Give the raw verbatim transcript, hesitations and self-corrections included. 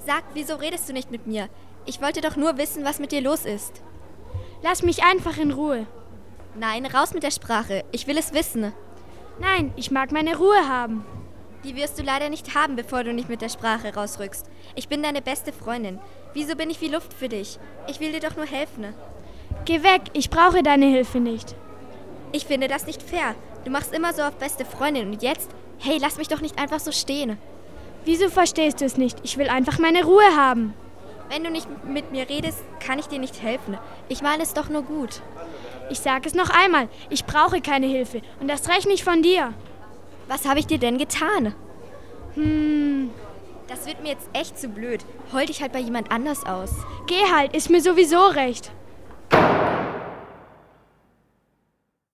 Sag, wieso redest du nicht mit mir? Ich wollte doch nur wissen, was mit dir los ist. Lass mich einfach in Ruhe. Nein, raus mit der Sprache. Ich will es wissen. Nein, ich mag meine Ruhe haben. Die wirst du leider nicht haben, bevor du nicht mit der Sprache rausrückst. Ich bin deine beste Freundin. Wieso bin ich wie Luft für dich? Ich will dir doch nur helfen. Geh weg, ich brauche deine Hilfe nicht. Ich finde das nicht fair. Du machst immer so auf beste Freundin und jetzt? Hey, lass mich doch nicht einfach so stehen. Wieso verstehst du es nicht? Ich will einfach meine Ruhe haben. Wenn du nicht mit mir redest, kann ich dir nicht helfen. Ich meine es doch nur gut. Ich sage es noch einmal, ich brauche keine Hilfe und das recht nicht von dir. Was habe ich dir denn getan? Hm, das wird mir jetzt echt zu blöd. Heul dich halt bei jemand anders aus. Geh halt, ist mir sowieso recht.